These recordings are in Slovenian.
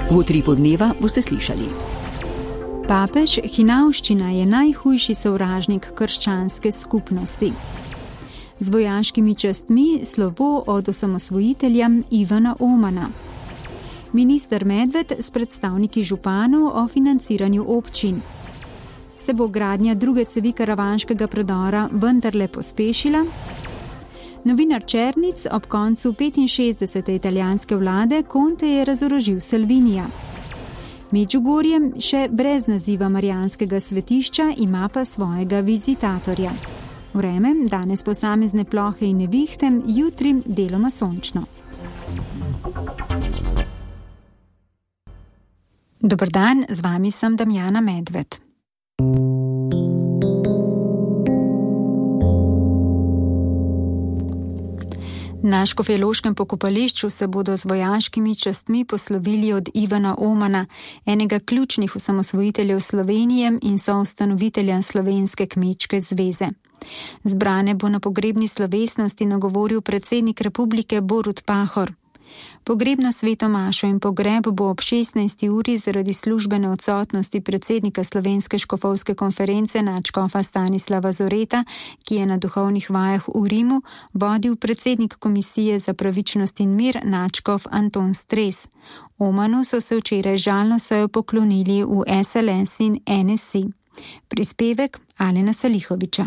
V Utripu dneva boste slišali. Papež, hinavščina je najhujši sovražnik krščanske skupnosti. Z vojaškimi častmi slovo od osamosvojitelja Ivana Omana. Minister Medved s predstavniki županov o financiranju občin. Se bo gradnja druge cevi karavanškega predora vendarle pospešila? Novinar Černic ob koncu 65. italijanske vlade Conte je razorožil Salvinija. Medžugorje še brez naziva Marijanskega svetišča ima pa svojega vizitatorja. Vreme, danes posamezne plohe in nevihte, jutri deloma sončno. Dober dan, z vami sem Damjana Medved. Na Škofjeloškem pokopališču se bodo z vojaškimi častmi poslovili od Ivana Omana, enega ključnih osamosvojiteljev Slovenije in soustanovitelja Slovenske kmečke zveze. Zbrane bo na pogrebni slovesnosti nagovoril predsednik republike Borut Pahor. Pogrebno sveto mašo in pogreb bo ob 16. uri zaradi službene odsotnosti predsednika Slovenske škofovske konference nadškofa Stanislava Zoreta, ki je na duhovnih vajah v Rimu, vodil predsednik Komisije za pravičnost in mir nadškof Anton Stres. Omanu so se včeraj žalno sejo poklonili v SLS in NSI. Prispevek Alena Salihoviča.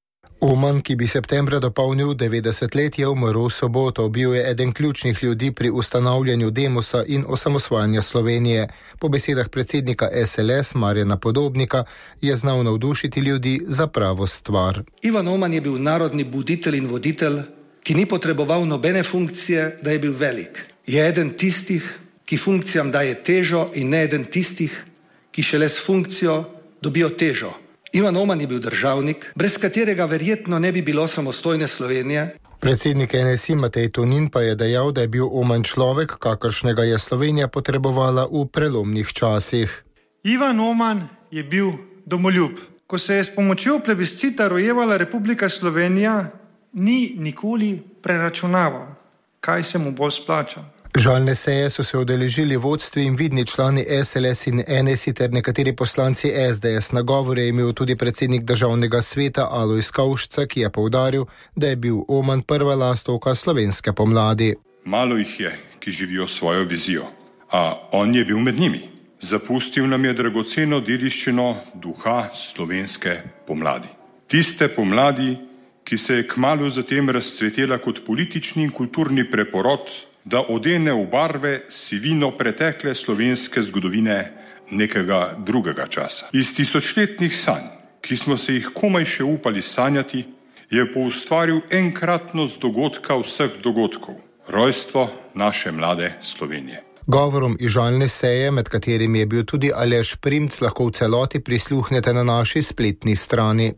Oman, ki bi septembra dopolnil 90 let, je umrl v soboto. Bil je eden ključnih ljudi pri ustanavljanju Demosa in osamosvajanja Slovenije. Po besedah predsednika SLS Marjana Podobnika je znal navdušiti ljudi za pravo stvar. Ivan Oman je bil narodni buditelj in voditelj, ki ni potreboval nobene funkcije, da je bil velik. Je eden tistih, ki funkcijam daje težo, in ne eden tistih, ki šele s funkcijo dobijo težo. Ivan Oman je bil državnik, brez katerega verjetno ne bi bilo samostojne Slovenije. Predsednik NSI Matej Tonin pa je dejal, da je bil Oman človek, kakršnega je Slovenija potrebovala v prelomnih časih. Ivan Oman je bil domoljub. Ko se je s pomočjo plebiscita rojevala Republika Slovenija, ni nikoli preračunaval, kaj se mu bolj splača. Žalne seje so se udeležili vodstvi in vidni člani SLS in NSI ter nekateri poslanci SDS. Na govor je imel tudi predsednik državnega sveta Alojz Kavšca, ki je poudaril, da je bil Oman prva lastovka slovenske pomladi. Malo jih je, ki živijo svojo vizijo, a on je bil med njimi. Zapustil nam je dragoceno dediščino duha slovenske pomladi. Tiste pomladi, ki se je kmalu zatem razcvetela kot politični in kulturni preporod, da odene v barve sivino pretekle slovenske zgodovine nekega drugega časa. Iz tisočletnih sanj, ki smo se jih komaj še upali sanjati, je poustvaril enkratnost dogodka vseh dogodkov, rojstvo naše mlade Slovenije. Govorom iz žalne seje, med katerimi je bil tudi Aleš Primc, lahko v celoti prisluhnete na naši spletni strani.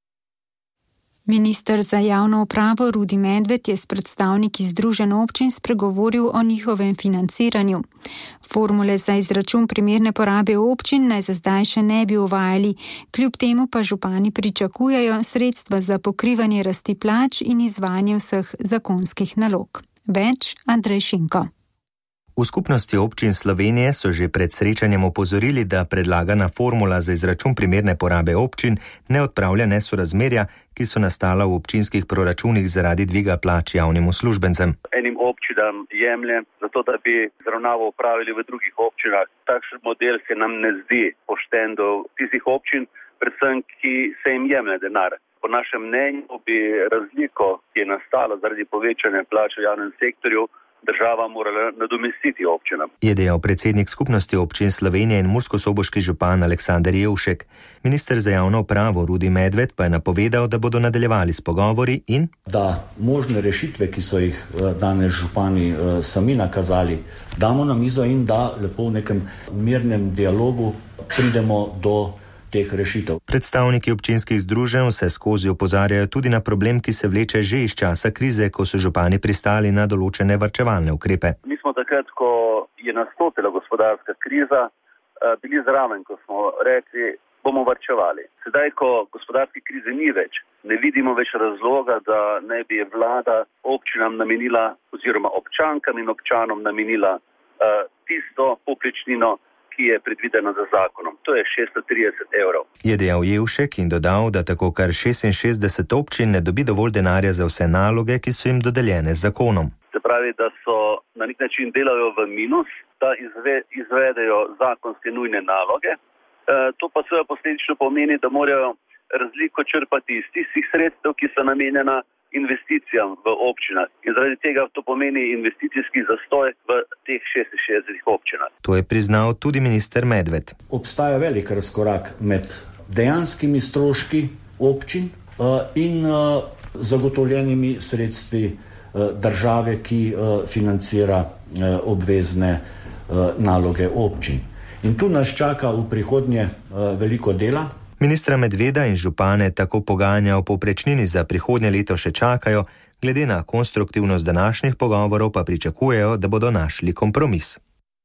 Minister za javno upravo Rudi Medved je s predstavniki Združenj občin spregovoril o njihovem financiranju. Formule za izračun primerne porabe občin naj za zdaj še ne bi uvajali, kljub temu pa župani pričakujejo sredstva za pokrivanje rasti plač in izvajanje vseh zakonskih nalog. Več Andrej Šinko. V skupnosti občin Slovenije so že pred srečanjem opozorili, da predlagana formula za izračun primerne porabe občin ne odpravlja nesorazmerja, ki so nastala v občinskih proračunih zaradi dviga plač javnim uslužbencem. Enim občinam jemlje, zato da bi zravnavo upravili v drugih občinah. Takšen model se nam ne zdi pošten do tistih občin, predvsem ki se jim jemlje denar. Po našem mnenju bi razliko, ki je nastala zaradi povečanja plač v javnem sektorju, država morala nadomestiti občinam. Je dejal predsednik skupnosti občin Slovenije in murskosoboški župan Aleksander Jevšek. Minister za javno upravo Rudi Medved pa je napovedal, da bodo nadaljevali s pogovori in da možne rešitve, ki so jih danes župani sami nakazali, damo na mizo in da lepo v nekem mirnem dialogu pridemo do teh rešitev. Predstavniki občinskih združenj vse skozi opozarjajo tudi na problem, ki se vleče že iz časa krize, ko so župani pristali na določene varčevalne ukrepe. Mi smo takrat, ko je nastopila gospodarska kriza, bili zraven, ko smo rekli, bomo varčevali. Sedaj, ko gospodarske krize ni več, ne vidimo več razloga, da ne bi vlada občinam namenila oziroma občankam in občanom namenila tisto povprečnino, ki je predvidena za zakonom. To je 630 evrov. Je dejal Jevšek in dodal, da tako kar 66 občin ne dobi dovolj denarja za vse naloge, ki so jim dodeljene z zakonom. Se pravi, da so na nek način delajo v minus, da izvedejo zakonske nujne naloge. To pa seveda posledično pomeni, da morajo razliko črpati iz tistih sredstev, ki so namenjena investicijam v občinah. In zaradi tega to pomeni investicijski zastoj v teh 66 občinah. To je priznal tudi minister Medved. Obstaja velik razkorak med dejanskimi stroški občin in zagotovljenimi sredstvi države, ki financira obvezne naloge občin. In tu nas čaka v prihodnje veliko dela. Ministra Medveda in župane tako pogajanja o povprečnini za prihodnje leto še čakajo, glede na konstruktivnost današnjih pogovorov pa pričakujejo, da bodo našli kompromis.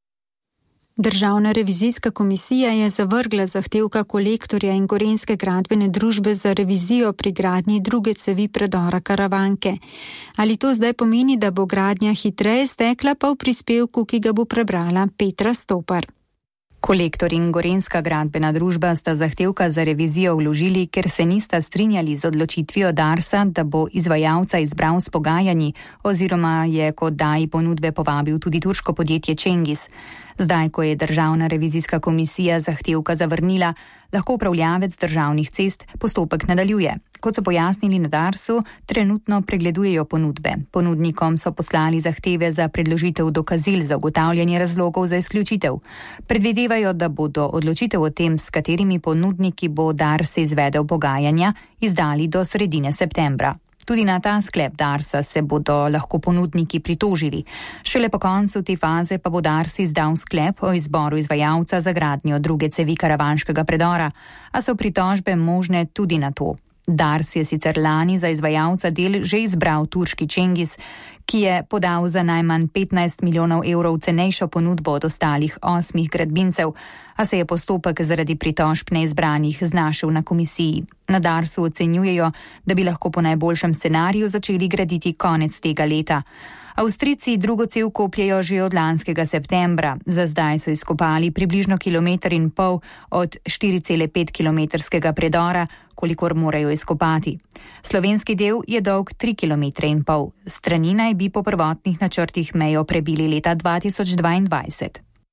Državna revizijska komisija je zavrgla zahtevka Kolektorja in Gorenjske gradbene družbe za revizijo pri gradnji druge cevi predora Karavanke. Ali to zdaj pomeni, da bo gradnja hitreje stekla, pa v prispevku, ki ga bo prebrala Petra Stopar. Kolektor in Gorenjska gradbena družba sta zahtevka za revizijo vložili, ker se nista strinjali z odločitvijo Darsa, da bo izvajalca izbral s pogajanji, oziroma je kot daji ponudbe povabil tudi turško podjetje Cengiz. Zdaj, ko je Državna revizijska komisija zahtevka zavrnila, lahko upravljavec državnih cest postopek nadaljuje. Kot so pojasnili na Darsu, trenutno pregledujejo ponudbe. Ponudnikom so poslali zahteve za predložitev dokazil za ugotavljanje razlogov za izključitev. Predvidevajo, da bodo odločitev o tem, s katerimi ponudniki bo Dars izvedel pogajanja, izdali do sredine septembra. Tudi na ta sklep Darsa se bodo lahko ponudniki pritožili. Šele po koncu te faze pa bo Dars izdal sklep o izboru izvajalca za gradnjo druge cevi Karavanškega predora, a so pritožbe možne tudi na to. Dars je sicer lani za izvajalca del že izbral turški Cengiz, ki je podal za najmanj 15 milijonov evrov cenejšo ponudbo od ostalih 8 gradbincev, a se je postopek zaradi pritožb neizbranih znašel na komisiji. Na Darsu ocenjujejo, da bi lahko po najboljšem scenariju začeli graditi konec tega leta. Avstrijci drugo cev kopljejo že od lanskega septembra. Za zdaj so izkopali približno 1,5 kilometra od 4,5 kilometrskega predora, kolikor morajo izkopati. Slovenski del je dolg 3,5 kilometra. Strani naj bi po prvotnih načrtih mejo prebili leta 2022.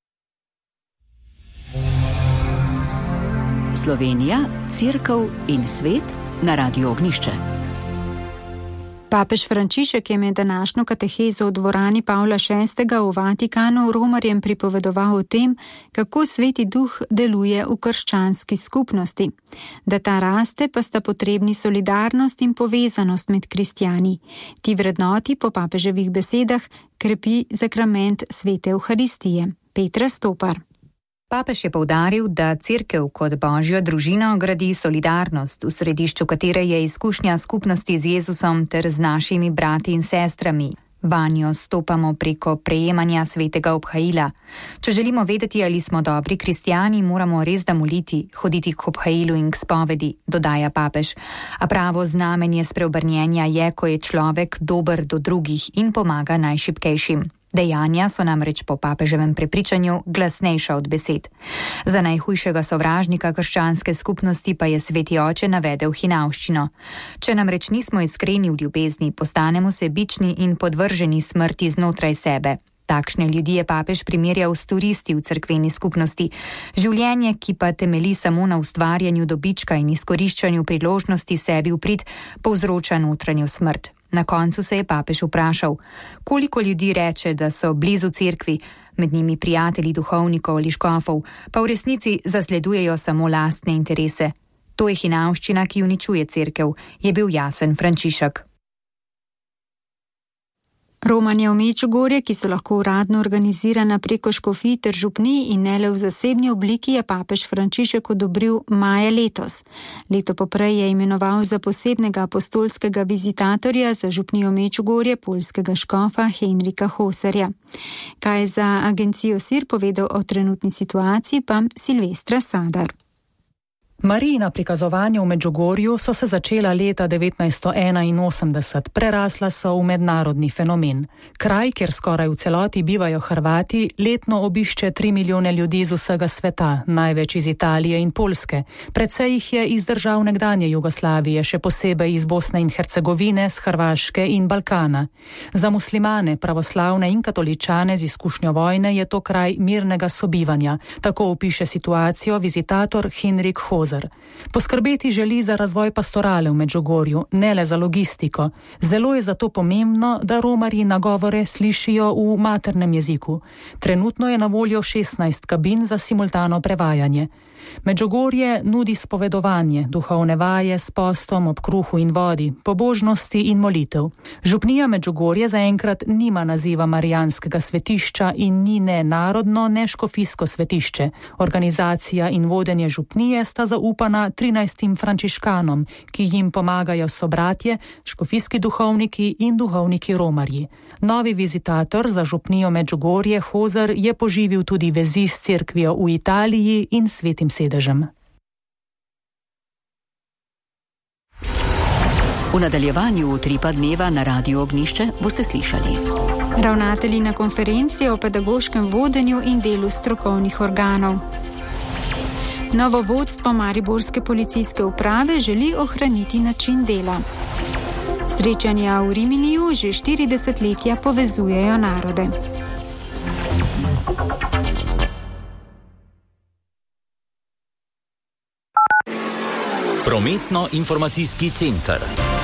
Slovenija, Cerkev in svet na Radiu Ognjišče. Papež Frančišek je med današnjo katehezo v dvorani Pavla VI. V Vatikanu romarjem pripovedoval o tem, kako Sveti Duh deluje v krščanski skupnosti. Da ta raste, pa sta potrebni solidarnost in povezanost med kristjani. Ti vrednoti po papeževih besedah krepi zakrament svete Evharistije. Petra Stopar. Papež je poudaril, da Cerkev kot božjo družino gradi solidarnost, v središču katere je izkušnja skupnosti z Jezusom ter z našimi brati in sestrami. Vanjo stopamo preko prejemanja svetega obhajila. Če želimo vedeti, ali smo dobri kristjani, moramo resda moliti, hoditi k obhajilu in k spovedi, dodaja papež. A pravo znamenje spreobrnjenja je, ko je človek dober do drugih in pomaga najšibkejšim. Dejanja so namreč po papeževem prepričanju glasnejša od besed. Za najhujšega sovražnika krščanske skupnosti pa je Sveti Oče navedel hinavščino. Če namreč nismo iskreni v ljubezni, postanemo sebični in podvrženi smrti znotraj sebe. Takšne ljudi je papež primerjal s turisti v cerkveni skupnosti. Življenje, ki pa temelji samo na ustvarjanju dobička in izkoriščanju priložnosti sebi v prid, povzroča notranjo smrt. Na koncu se je papež vprašal, koliko ljudi reče, da so blizu cerkvi, med njimi prijatelji duhovnikov ali škofov, pa v resnici zasledujejo samo lastne interese. To je hinavščina, ki uničuje cerkev, je bil jasen Frančišek. Romanje v Mečugorje, ki so lahko uradno organizirana preko škofij ter župnij in ne le v zasebni obliki, je papež Frančišek odobril maja letos. Leto poprej je imenoval za posebnega apostolskega vizitatorja za župnijo Mečugorje poljskega škofa Henrika Hosarja. Kaj je za agencijo SIR povedal o trenutni situaciji, pa Silvestra Sadar. Marijina prikazovanja v Medžugorju so se začela leta 1981, prerasla so v mednarodni fenomen. Kraj, kjer skoraj v celoti bivajo Hrvati, letno obišče 3 milijone ljudi z vsega sveta, največ iz Italije in Poljske. Precej jih je iz držav nekdanje Jugoslavije, še posebej iz Bosne in Hercegovine, s Hrvaške in Balkana. Za muslimane, pravoslavne in katoličane z izkušnjo vojne je to kraj mirnega sobivanja. Tako opiše situacijo vizitator Henrik Hozer. Poskrbeti želi za razvoj pastorale v Medžugorju, ne le za logistiko. Zelo je zato pomembno, da romarji nagovore slišijo v maternem jeziku. Trenutno je na voljo 16 kabin za simultano prevajanje. Medžugorje nudi spovedovanje, duhovne vaje s postom ob kruhu in vodi, pobožnosti in molitev. Župnija Medžugorje zaenkrat nima naziva marijanskega svetišča in ni ne narodno, ne škofijsko svetišče. Organizacija in vodenje župnije sta zaupana 13 frančiškanom, ki jim pomagajo sobratje, škofijski duhovniki in duhovniki romarji. Novi vizitator za župnijo Medžugorje Hozer je poživil tudi vezi s cerkvijo v Italiji in Svetim sedežem. V nadaljevanju Utripa dneva na Radiu Ognjišče boste slišali. Ravnatelji na konferenci o pedagoškem vodenju in delu strokovnih organov. Novo vodstvo mariborske policijske uprave želi ohraniti način dela. Srečanja v Riminiju že 40 letja povezujejo narode. Prometno-informacijski center.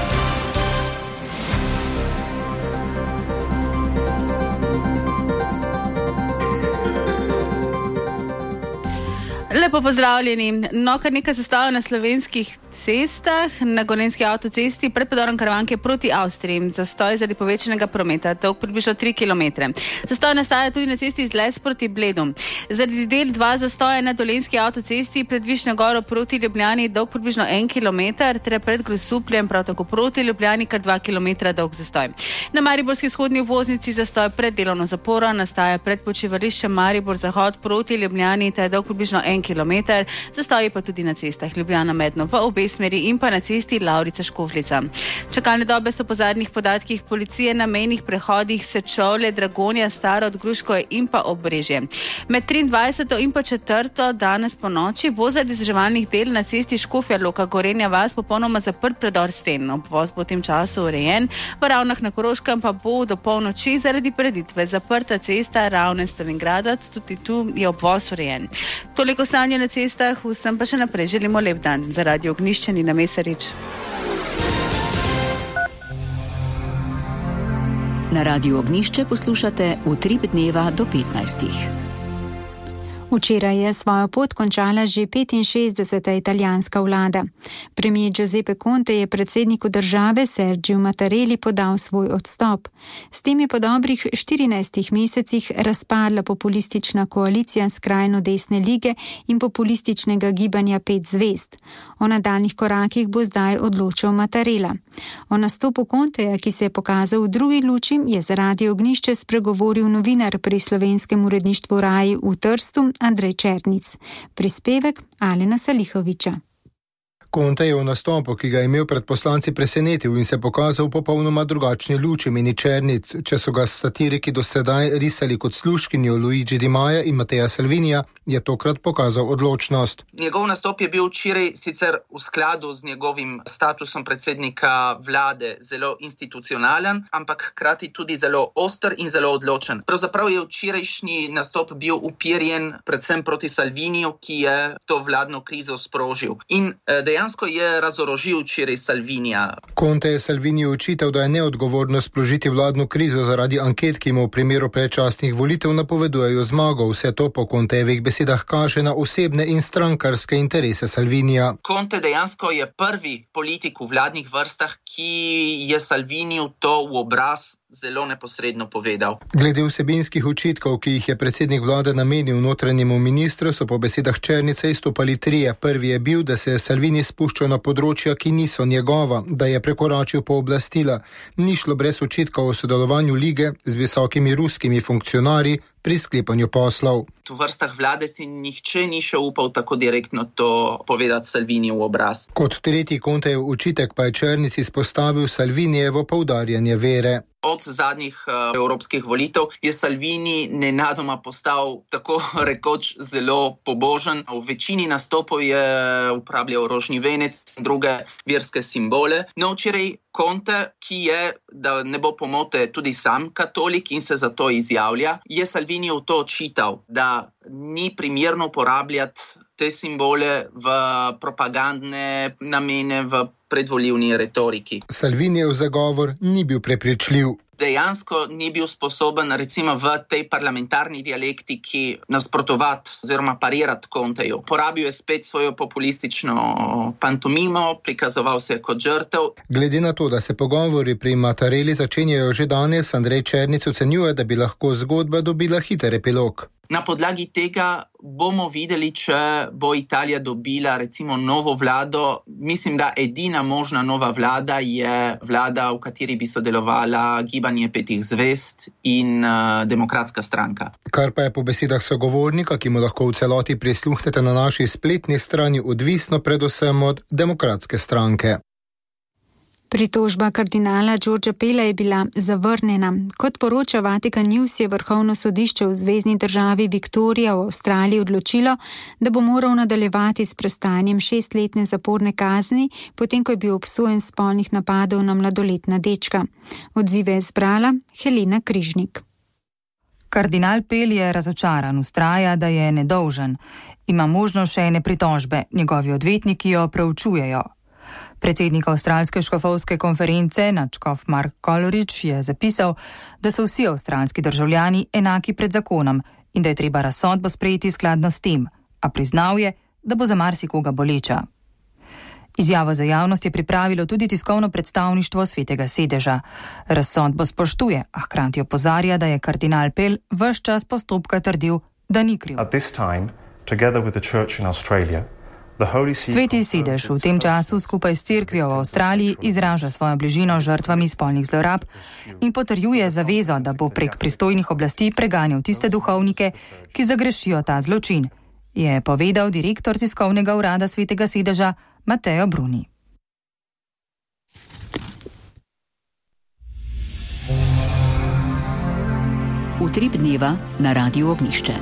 Lepo pozdravljeni. Kar nekaj zastojev na slovenskih cestah, na Gorenjski avtocesti pred predorom Karavanke proti Avstriji. Zastoj zaradi povečanega prometa, dolg približno 3 km. Zastoj nastaja tudi na cesti iz Les proti Bledu. Zaradi del 2 zastoja na Dolenjski avtocesti pred Višnjo Goro proti Ljubljani, dolg približno 1 km, ter pred Grosupljem prav tako proti Ljubljani, kar 2 km dolg zastoj. Na mariborski vzhodni obvoznici zastoj pred delovno zaporo nastaja pred počivališčem Maribor Zahod proti Ljubljani, ter dolg približno 1 km, zastoji pa tudi na cestah Ljubljana-Medno v obe smeri in pa na cesti Lavrica-Škofljica. Čakalne dobe so po zadnjih podatkih policije na mejnih prehodih Sečovlje, Dragonja, Starod, Gruško in pa Obrežje. Med 23. in pa 4. danes po noči bo zaradi vzdrževalnih del na cesti Škofja Loka Gorenja vas popolnoma zaprt predor Sten. Obvoz bo v tem času urejen, v Ravnah na Koroškem pa bo do polnoči zaradi preditve zaprta cesta Ravne-Stavingradac, tudi tu je obvoz urejen. Toliko stanje na cestah, vsem pa še naprej želimo lep dan. Za Radio Ognjišče Nina Mesarič. Na Radiu Ognjišče poslušate Utrip dneva do 15. Včeraj je svojo pot končala že 65. italijanska vlada. Premier Giuseppe Conte je predsedniku države Sergiju Mattarelli podal svoj odstop. S tem je po dobrih 14 mesecih razpadla populistična koalicija skrajno desne lige in populističnega gibanja 5 zvezd. O nadaljnih korakih bo zdaj odločal Mattarella. O nastopu Conteja, ki se je pokazal v drugi luči, je za Radio Ognjišče spregovoril novinar pri slovenskem uredništvu Raji v Trstu Andrej Černic. Prispevek Alena Salihoviča. Conte je v nastopu, ki ga je imel pred poslanci, presenetil in se pokazal v popolnoma drugačni luči, meni Černic. Če so ga satiriki do sedaj risali kot služkinjo Luigi Di Maja in Mattea Salvinija, je tokrat pokazal odločnost. Njegov nastop je bil včeraj sicer v skladu z njegovim statusom predsednika vlade zelo institucionalen, ampak hkrati tudi zelo oster in zelo odločen. Pravzaprav je včerajšnji nastop bil uperjen predvsem proti Salviniju, ki je to vladno krizo sprožil. In dejansko je razorožil včeraj Salvinija. Conte je Salviniju očital, da je neodgovorno sprožiti vladno krizo zaradi anket, ki mu v primeru predčasnih volitev napovedujejo zmago. Vse to po Contejevih besedah kaže na osebne in strankarske interese Salvinija. Conte dejansko je prvi politik v vladnih vrstah, ki je Salviniju to v obraz zelo neposredno povedal. Glede vsebinskih očitkov, ki jih je predsednik vlade namenil notranjemu ministru, so po besedah Černice izstopali trije. Prvi je bil, da se je Salvini spuščal na področja, ki niso njegova, da je prekoračil pooblastila. Ni šlo brez očitkov o sodelovanju lige z visokimi ruskimi funkcionarji, pri sklepanju poslov. V vrstah vlade si nihče ni še upal tako direktno to povedati Salviniju v obraz. Kot tretji Contejev očitek pa je Črnic izpostavil Salvinijevo poudarjanje vere. Od zadnjih evropskih volitev je Salvini nenadoma postal tako rekoč zelo pobožen. V večini nastopov je uporabljal rožni venec in druge verske simbole. No, včeraj Conte, ki je, da ne bo pomote, tudi sam katolik in se zato izjavlja, je Salviniju to očital, da ni primerno uporabljati te simbole v propagandne namene, v predvolilni retoriki. Salvinijev zagovor ni bil prepričljiv. Dejansko ni bil sposoben recimo v tej parlamentarni dialektiki nasprotovati oziroma parirati Conteju. Porabil je spet svojo populistično pantomimo, prikazoval se kot žrtev. Glede na to, da se pogovori pri Mattarelli začenjajo že danes, Andrej Černic ocenjuje, da bi lahko zgodba dobila hiter epilog. Na podlagi tega bomo videli, če bo Italija dobila recimo novo vlado. Mislim, da edina možna nova vlada je vlada, v kateri bi sodelovala Gibanje petih zvezd in Demokratska stranka. Kar pa je po besedah sogovornika, ki mu lahko v celoti prisluhnete na naši spletni strani, odvisno predvsem od Demokratske stranke. Pritožba kardinala Giorgia Pella je bila zavrnjena. Kot poroča Vatikan News, je vrhovno sodišče v zvezni državi Viktorija v Avstraliji odločilo, da bo moral nadaljevati s prestajanjem 6-letne zaporne kazni, potem ko je bil obsojen spolnih napadov na mladoletna dečka. Odzive je zbrala Helena Križnik. Kardinal Pell je razočaran, vztraja, da je nedolžen. Ima možnost še ene pritožbe, njegovi odvetniki jo preučujejo. Predsednik avstralske škofovske konference, nadškof Mark Coleridge, je zapisal, da so vsi avstralski državljani enaki pred zakonom in da je treba razsodbo sprejeti skladno s tem, a priznal je, da bo za marsikoga boleča. Izjavo za javnost je pripravilo tudi tiskovno predstavništvo Svetega sedeža. Razsodbo spoštuje, a hkrati opozarja, da je kardinal Pell ves čas postopka trdil, da ni kriv. Sveti sedež v tem času skupaj s cerkvijo v Avstraliji izraža svojo bližino žrtvami spolnih zlorab in potrjuje zavezo, da bo prek pristojnih oblasti preganjal tiste duhovnike, ki zagrešijo ta zločin, je povedal direktor tiskovnega urada Svetega sedeža Matteo Bruni. Utrip dneva na Radiu Ognjišče.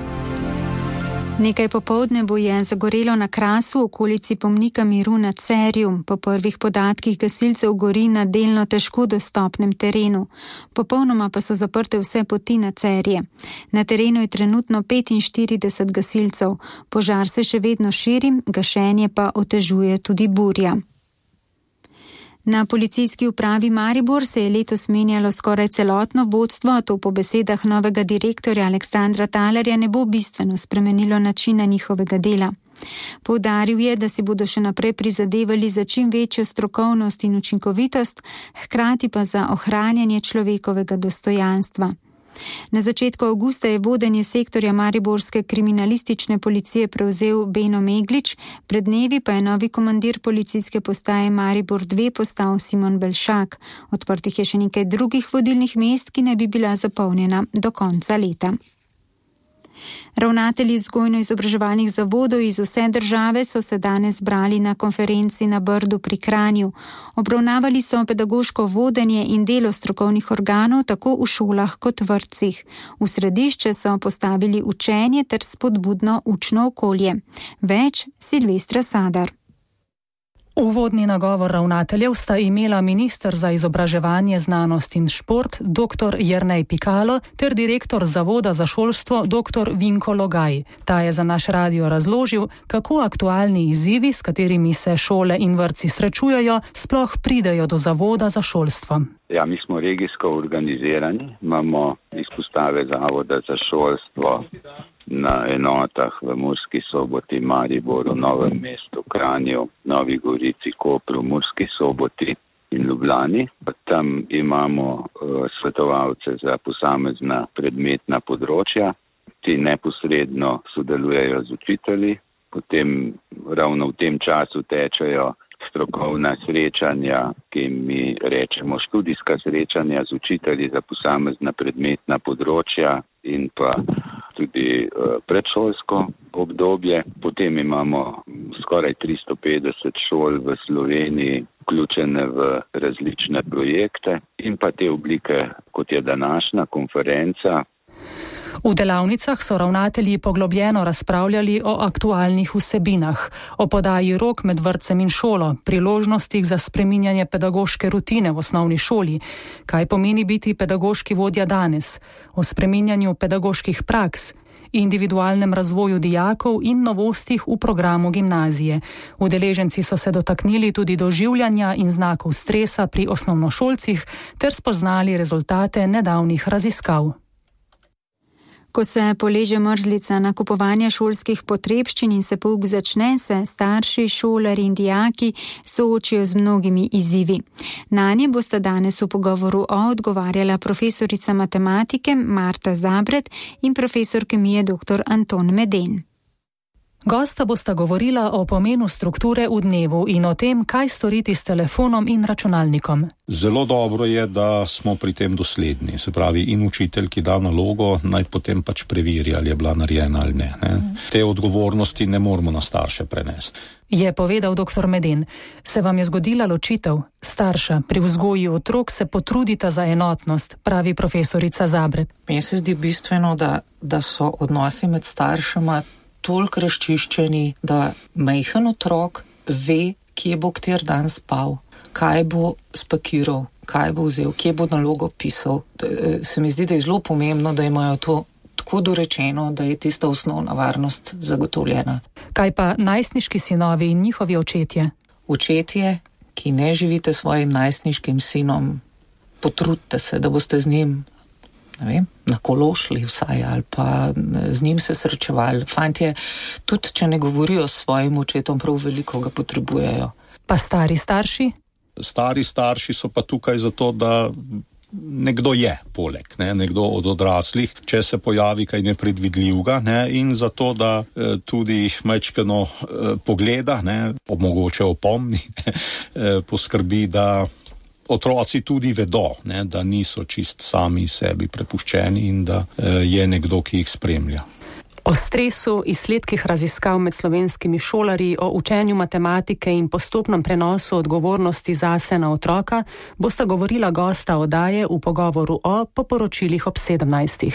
Nekaj popoldne bo je zagorelo na Krasu v okolici pomnika miru na Cerju. Po prvih podatkih gasilcev gori na delno težko dostopnem terenu. Popolnoma pa so zaprte vse poti na Cerje. Na terenu je trenutno 45 gasilcev. Požar se še vedno širi, gašenje pa otežuje tudi burja. Na policijski upravi Maribor se je letos menjalo skoraj celotno vodstvo, to po besedah novega direktorja Aleksandra Talerja ne bo bistveno spremenilo načina njihovega dela. Poudaril je, da si bodo še naprej prizadevali za čim večjo strokovnost in učinkovitost, hkrati pa za ohranjanje človekovega dostojanstva. Na začetku avgusta je vodenje sektorja mariborske kriminalistične policije prevzel Beno Meglič, pred dnevi pa je novi komandir policijske postaje Maribor 2 postal Simon Belšak. Odprtih je še nekaj drugih vodilnih mest, ki naj bi bila zapolnjena do konca leta. Ravnatelji vzgojno-izobraževalnih zavodov iz vse države so se danes zbrali na konferenci na Brdu pri Kranju. Obravnavali so pedagoško vodenje in delo strokovnih organov tako v šolah kot vrtcih. V središče so postavili učenje ter spodbudno učno okolje. Več Silvestra Sadar. Uvodni nagovor ravnateljev sta imela minister za izobraževanje, znanost in šport dr. Jernej Pikalo ter direktor Zavoda za šolstvo dr. Vinko Logaj. Ta je za naš radio razložil, kako aktualni izzivi, s katerimi se šole in vrtci srečujejo, sploh pridejo do Zavoda za šolstvo. Ja, mi smo regijsko organizirani, imamo izpostave Zavoda za šolstvo na enotah v Murski Soboti, Mariboru, Novem mestu, Kranju, Novi Gorici, Kopru, Murski Soboti in Ljubljani. Tam imamo svetovalce za posamezna predmetna področja, ki neposredno sodelujejo z učitelji. Potem ravno v tem času tečejo strokovna srečanja, ki mi rečemo študijska srečanja z učitelji za posamezna predmetna področja in pa tudi predšolsko obdobje. Potem imamo skoraj 350 šol v Sloveniji vključene v različne projekte in pa te oblike, kot je današnja konferenca. V delavnicah so ravnatelji poglobljeno razpravljali o aktualnih vsebinah, o podaji rok med vrtcem in šolo, priložnostih za spreminjanje pedagoške rutine v osnovni šoli, kaj pomeni biti pedagoški vodja danes, o spreminjanju pedagoških praks, individualnem razvoju dijakov in novostih v programu gimnazije. Udeleženci so se dotaknili tudi doživljanja in znakov stresa pri osnovnošolcih ter spoznali rezultate nedavnih raziskav. Ko se poleže mrzlica nakupovanja šolskih potrebščin in se pouk začne, se starši, šolari in dijaki soočijo z mnogimi izzivi. Nanje bosta danes v pogovoru odgovarjala profesorica matematike Marta Zabret in profesor kemije dr. Anton Meden. Gosta bosta govorila o pomenu strukture v dnevu in o tem, kaj storiti s telefonom in računalnikom. Zelo dobro je, da smo pri tem dosledni. Se pravi, in učitelj, ki da nalogo, naj potem pač preveri, ali je bila narejena ali ne. Te odgovornosti ne moramo na starše prenesti. Je povedal dr. Meden. Se vam je zgodila ločitev? Starša, pri vzgoji otrok se potrudita za enotnost, pravi profesorica Zabret. Meni se zdi bistveno, da so odnosi med staršema toliko razčiščeni, da majhen otrok ve, kje bo kter dan spal, kaj bo spakiral, kaj bo vzel, kje bo nalogo pisal. Se mi zdi, da je zelo pomembno, da imajo to tako dorečeno, da je tista osnovna varnost zagotovljena. Kaj pa najstniški sinovi in njihovi očetje? Očetje, ki ne živite s svojim najstniškim sinom, potrudite se, da boste z njim na kolo šli vsaj ali pa z njim se srečevali. Fantje, tudi če ne govorijo s svojim očetom, prav veliko ga potrebujejo. Pa stari starši? Stari starši so pa tukaj zato, da nekdo je poleg, nekdo od odraslih, če se pojavi kaj nepredvidljivega, in zato, da tudi majčkeno pogleda, mogoče opomni, poskrbi, da otroci tudi vedo, da niso čist sami sebi prepuščeni in da je nekdo, ki jih spremlja. O stresu, izsledkih raziskav med slovenskimi šolarji, o učenju matematike in postopnem prenosu odgovornosti zase na otroka bosta govorila gosta oddaje v pogovoru po poročilih ob 17.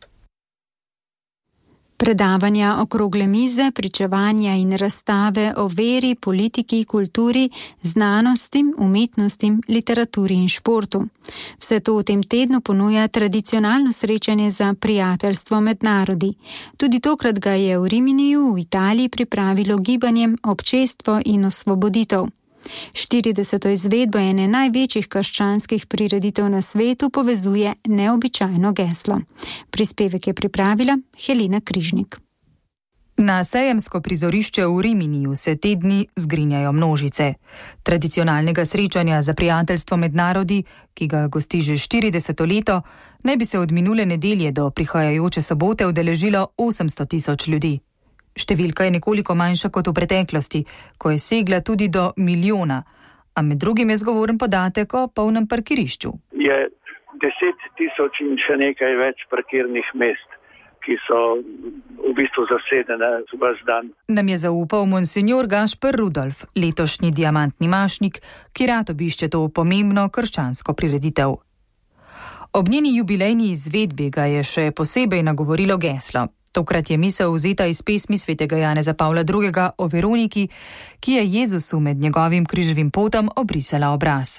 Predavanja, okrogle mize, pričevanja in razstave o veri, politiki, kulturi, znanosti, umetnosti, literaturi in športu. Vse to v tem tednu ponuja tradicionalno srečanje za prijateljstvo med narodi. Tudi tokrat ga je v Riminiju v Italiji pripravilo gibanje Občestvo in osvoboditev. 40. izvedbo ene največjih krščanskih prireditev na svetu povezuje neobičajno geslo. Prispevek je pripravila Helena Križnik. Na sejemsko prizorišče v Riminiju se te dni zgrinjajo množice. Tradicionalnega srečanja za prijateljstvo med narodi, ki ga gosti že 40. leto, naj bi se od minule nedelje do prihajajoče sobote udeležilo 800.000 ljudi. Številka je nekoliko manjša kot v preteklosti, ko je segla tudi do 1 milijona, a med drugim je zgovoren podatek o polnem parkirišču. Je 10.000 in še nekaj več parkirnih mest, ki so v bistvu zasedene ves dan. Nam je zaupal monsignor Gašper Rudolf, letošnji diamantni mašnik, ki rad obišče to pomembno krščansko prireditev. Ob njeni jubilejni izvedbi ga je še posebej nagovorilo geslo. Tokrat je misel vzeta iz pesmi svetega Janeza Pavla II. O Veroniki, ki je Jezusu med njegovim križevim potom obrisala obraz.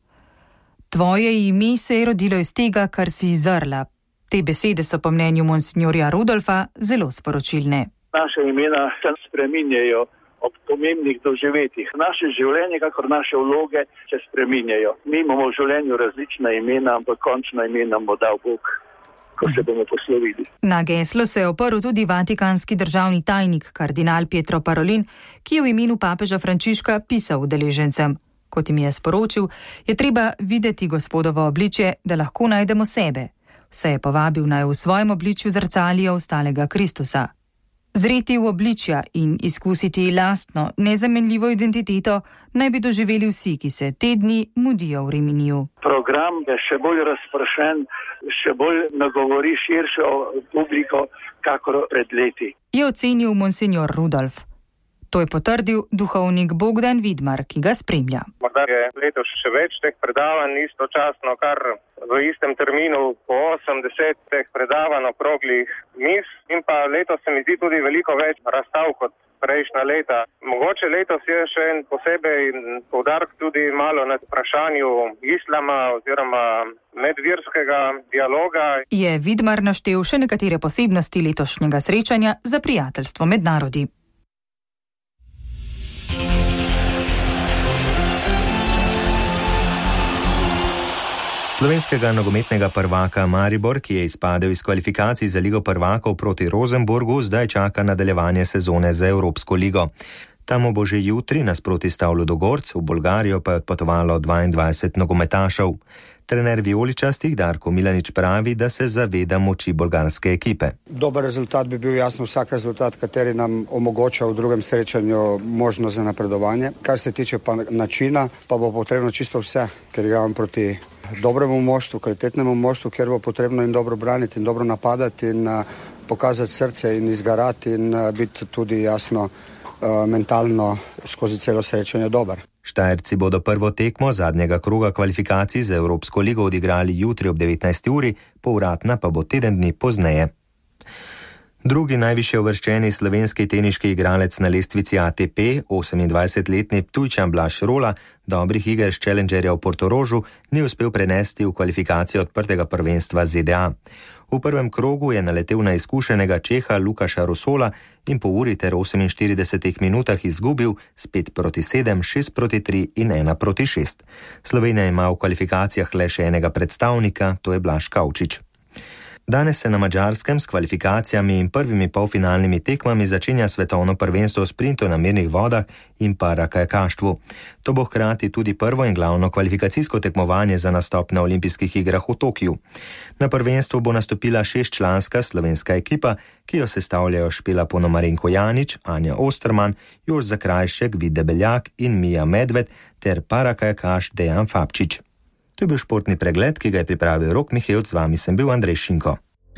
Tvoje ime se je rodilo iz tega, kar si zrla. Te besede so po mnenju monsignorja Rudolfa zelo sporočilne. Naše imena se spreminjajo ob pomembnih doživetjih. Naše življenje, kakor naše vloge, se spreminjajo. Mi imamo v življenju različna imena, ampak končno ime nam bo dal Bog, ko se bomo poslovili. Na geslo se je oprl tudi vatikanski državni tajnik, kardinal Pietro Parolin, ki je v imenu papeža Frančiška pisal udeležencem. Kot jim je sporočil, je treba videti Gospodovo obličje, da lahko najdemo sebe. Vse je povabil naj v svojem obličju zrcalijo ostalega Kristusa. Zreti v obličja in izkusiti lastno, nezamenljivo identiteto naj bi doživeli vsi, ki se te dni mudijo v Riminiju. Program je še bolj razprašen, še bolj nagovori širšo publiko, kakor pred leti. Je ocenil monsignor Rudolf. To je potrdil duhovnik Bogdan Vidmar, ki ga spremlja. Morda je letos še več teh predavanj, istočasno kar v istem terminu po 80 teh predavanj okroglih miz in pa letos se mi zdi tudi veliko več razstav kot prejšnja leta. Mogoče letos je še en posebej poudarek tudi malo na vprašanju islama oziroma medvirskega dialoga. Je Vidmar naštel še nekatere posebnosti letošnjega srečanja za prijateljstvo med narodi. Slovenskega nogometnega prvaka Maribor, ki je izpadel iz kvalifikacij za Ligo prvakov proti Rosenborgu, zdaj čaka nadaljevanje sezone za Evropsko ligo. Tam bo že jutri nasproti stavlu Ludogorc, v Bolgarijo pa je odpotovalo 22 nogometašev. Trener vijoličastih Darko Milanič pravi, da se zaveda moči bolgarske ekipe. Dober rezultat bi bil jasno vsak rezultat, kateri nam omogoča v drugem srečanju možnost za napredovanje. Kar se tiče pa načina, pa bo potrebno čisto vse, ker igramo proti dobremu moštvu, kvalitetnemu moštvu, kjer bo potrebno in dobro braniti in dobro napadati in pokazati srce in izgarati in biti tudi jasno mentalno skozi celo srečanje dober. Štajerci bodo prvo tekmo zadnjega kroga kvalifikacij za Evropsko ligo odigrali jutri ob 19. uri, povratna pa bo teden dni pozneje. Drugi najvišje uvrščeni slovenski teniški igralec na lestvici ATP, 28-letni Ptujčan Blaž Rola, dobrih iger s Challengerja v Portorožu ni uspel prenesti v kvalifikacijo odprtega prvenstva ZDA. V prvem krogu je naletel na izkušenega Čeha Lukaša Rosola in po uri ter 48 minutah izgubil s 5-7, 6-3 in 1-6. Slovenija ima v kvalifikacijah le še enega predstavnika, to je Blaž Kavčič. Danes se na Madžarskem s kvalifikacijami in prvimi polfinalnimi tekmami začenja svetovno prvenstvo v sprintu na mirnih vodah in parakajakaštvu. To bo hkrati tudi prvo in glavno kvalifikacijsko tekmovanje za nastop na olimpijskih igrah v Tokiju. Na prvenstvu bo nastopila 6-članska slovenska ekipa, ki jo sestavljajo Špela Ponomarenko Janič, Anja Osterman, Jož Zakrajšek, Vid Debeljak in Mija Medved ter parakajakaš Dejan Fabčič. To je bil športni pregled, ki ga je pripravil Rok Mihevc, z vami sem bil Andrej Šinko.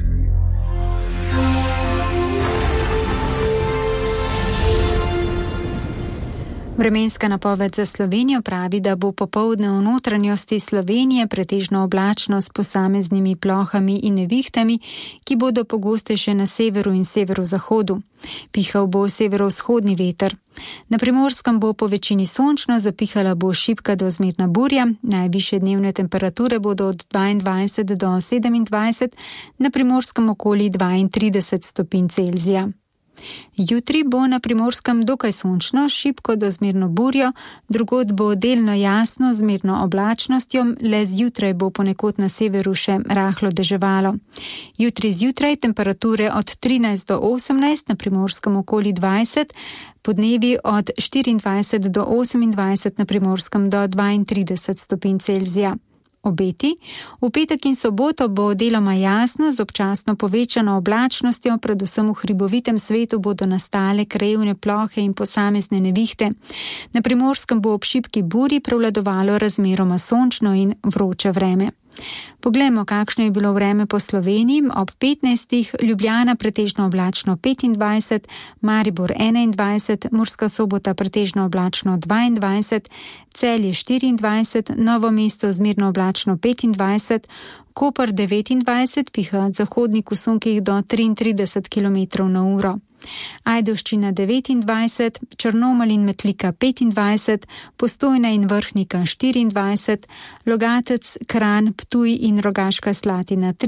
Vremenska napoved za Slovenijo pravi, da bo popoldne v notranjosti Slovenije pretežno oblačno s posameznimi plohami in nevihtami, ki bodo pogostejše na severu in severozahodu. Pihal bo severovzhodni veter. Na Primorskem bo po večini sončno, zapihala bo šibka do zmerna burja, najvišje dnevne temperature bodo od 22 do 27, na Primorskem okoli 32 stopinj Celzija. Jutri bo na Primorskem dokaj sončno, šibko do zmerno burjo, drugod bo delno jasno z zmerno oblačnostjo, le zjutraj bo ponekod na severu še rahlo deževalo. Jutri zjutraj temperature od 13 do 18, na Primorskem okoli 20, podnevi od 24 do 28, na Primorskem do 32 stopinj Celzija. Obeti. V petek in soboto bo deloma jasno z občasno povečano oblačnostjo, predvsem v hribovitem svetu bodo nastale krajevne plohe in posamezne nevihte. Na Primorskem bo ob šibki burji prevladovalo razmeroma sončno in vroče vreme. Poglejmo, kakšno je bilo vreme po Sloveniji. Ob 15. Ljubljana pretežno oblačno 25, Maribor 21, Murska Sobota pretežno oblačno 22, Celje 24, Novo mesto zmerno oblačno 25, Koper 29, piha od zahodnik v sunkih do 33 km/h. Ajdovščina 29, Črnomelj in Metlika 25, Postojna in Vrhnika 24, Logatec, Kranj, Ptuj in Rogaška Slatina